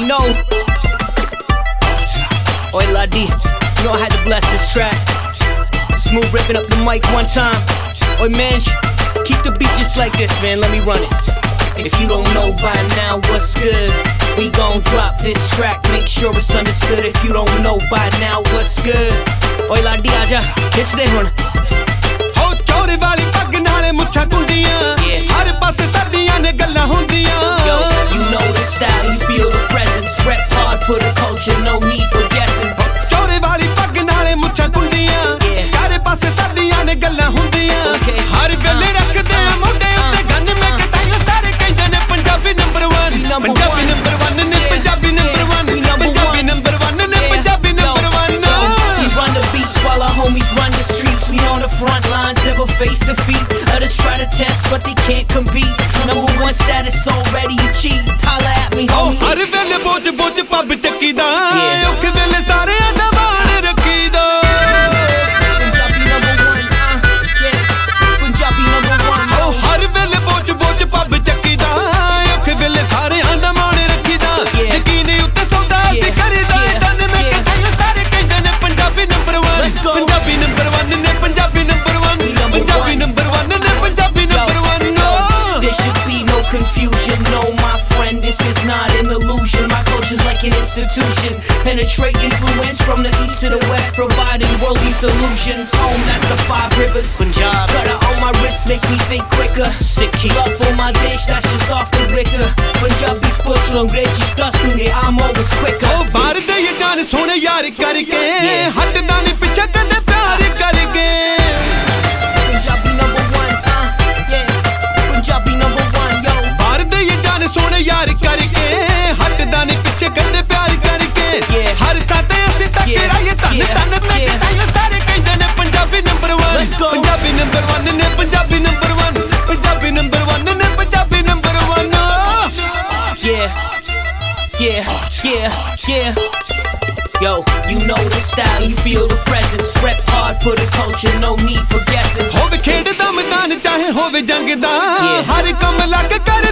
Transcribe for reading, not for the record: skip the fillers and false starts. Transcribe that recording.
know. Oi, Ladi, you know I had to bless this track. Smooth ripping up the mic one time. Oi, man, keep the beat just like this, man. Let me run it. If you don't know by now what's good, we gon' drop this track, make sure it's understood. If you don't know by now what's good, oi Ladi aaja, khich de hun. Oh, chore wali pag naale muchha gundiyan, har paase sardiyan ne gallan hundiyan. Yo, you know the style, you feel the presence. Rep hard for the culture, no need for guessing. Chore wali pag naale muchha gundiyan, har paase sardiyan ne gallan hundiyan. Har vele rakhde a mode utte gann mein ke tayo sare kehinde ne Punjabi number 1. Punjabi number 1 ne Punjabi number 1. Punjabi number 1 ne Punjabi number 1. We run the beats while our homies run the streets. We on the front lines, never face defeat. Others try to test, but they can't compete. Number 1 status already achieved. Holla at me, homie. Har vele boj boj pub chakkida, okhe vele sare da maan rakhida. Punjabi number 1, Punjabi number 1. Oh, har vele boj boj pub chakkida, okhe vele sare da maan rakhida. Yakin utte sauda se karida, dan mein ke tayo sare kehnde ne Punjabi number 1. Punjabi number 1 ne Punjabi number 1. Punjabi number 1 ne Punjabi number 1. There should be no confusion, no my friend, this is not an illusion. My culture's like an institution, penetrate influence from the east to the west, providing worldly solutions. Home, that's the 5 rivers. Punjab, got it on my wrist, make me think quicker. Sikhi, love for my dish, that's just off the Richter. Punjab beats push on Reggie Dusty, I'm always quicker. Oh, baar de ye jaan sone yaar karke, hatda nahi piche kade pyar karke. Punjabi number 1, Punjabi number 1, yo. बार दे ये जान सोने यार करके, हटदा नहीं पीछे कदे प्यार करके. हर साथे ऐसे तकेरा ये तन तन में के तायो सारे कहंदे ने पंजाबी नंबर 1. पंजाबी नंबर 1 ने पंजाबी नंबर 1. पंजाबी नंबर 1 ने Punjabi number 1. Yeah. Yo, you know the style, you feel the presence. Rep hard for the culture, no need for guessing. होवे खेड दा मैदान चाहे होवे जंग दा, हर काम लग कर